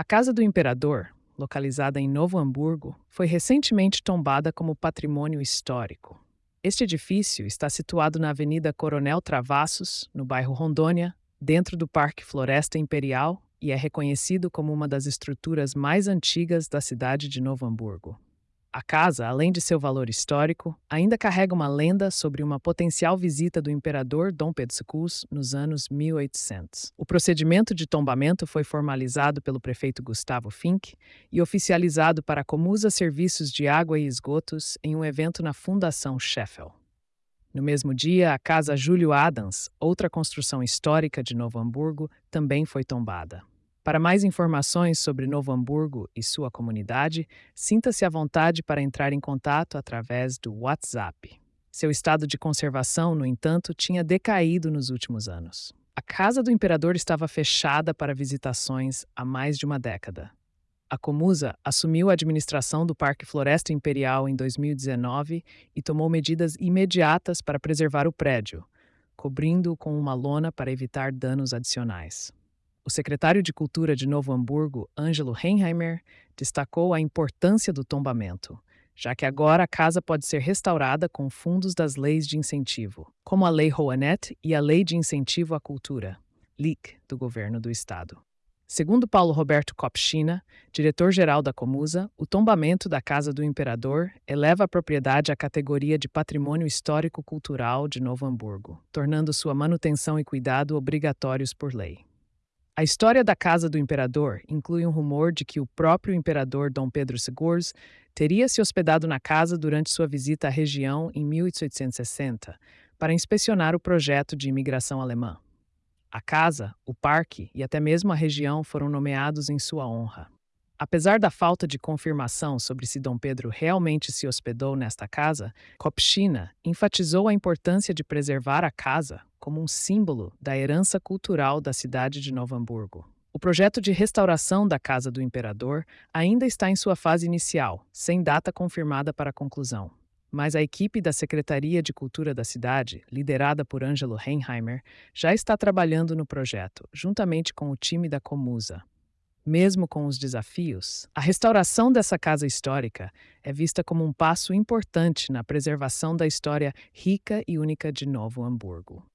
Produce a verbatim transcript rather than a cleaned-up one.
A Casa do Imperador, localizada em Novo Hamburgo, foi recentemente tombada como patrimônio histórico. Este edifício está situado na Avenida Coronel Travassos, no bairro Rondônia, dentro do Parque Floresta Imperial e é reconhecido como uma das estruturas mais antigas da cidade de Novo Hamburgo. A casa, além de seu valor histórico, ainda carrega uma lenda sobre uma potencial visita do imperador Dom Pedro segundo nos anos mil e oitocentos. O procedimento de tombamento foi formalizado pelo prefeito Gustavo Fink e oficializado para a Comusa Serviços de Água e Esgotos em um evento na Fundação Sheffield. No mesmo dia, a Casa Júlio Adams, outra construção histórica de Novo Hamburgo, também foi tombada. Para mais informações sobre Novo Hamburgo e sua comunidade, sinta-se à vontade para entrar em contato através do WhatsApp. Seu estado de conservação, no entanto, tinha decaído nos últimos anos. A Casa do Imperador estava fechada para visitações há mais de uma década. A Comusa assumiu a administração do Parque Floresta Imperial em dois mil e dezenove e tomou medidas imediatas para preservar o prédio, cobrindo-o com uma lona para evitar danos adicionais. O secretário de Cultura de Novo Hamburgo, Ângelo Henheimer, destacou a importância do tombamento, já que agora a casa pode ser restaurada com fundos das leis de incentivo, como a Lei Rouanet e a Lei de Incentivo à Cultura, L I C, do governo do estado. Segundo Paulo Roberto Kopschina, diretor-geral da Comusa, o tombamento da Casa do Imperador eleva a propriedade à categoria de Patrimônio Histórico-Cultural de Novo Hamburgo, tornando sua manutenção e cuidado obrigatórios por lei. A história da Casa do Imperador inclui um rumor de que o próprio imperador Dom Pedro segundo teria se hospedado na casa durante sua visita à região em mil oitocentos e sessenta para inspecionar o projeto de imigração alemã. A casa, o parque e até mesmo a região foram nomeados em sua honra. Apesar da falta de confirmação sobre se Dom Pedro realmente se hospedou nesta casa, Kopschina enfatizou a importância de preservar a casa como um símbolo da herança cultural da cidade de Novo Hamburgo. O projeto de restauração da Casa do Imperador ainda está em sua fase inicial, sem data confirmada para a conclusão. Mas a equipe da Secretaria de Cultura da cidade, liderada por Ângelo Henheimer, já está trabalhando no projeto, juntamente com o time da Comusa. Mesmo com os desafios, a restauração dessa casa histórica é vista como um passo importante na preservação da história rica e única de Novo Hamburgo.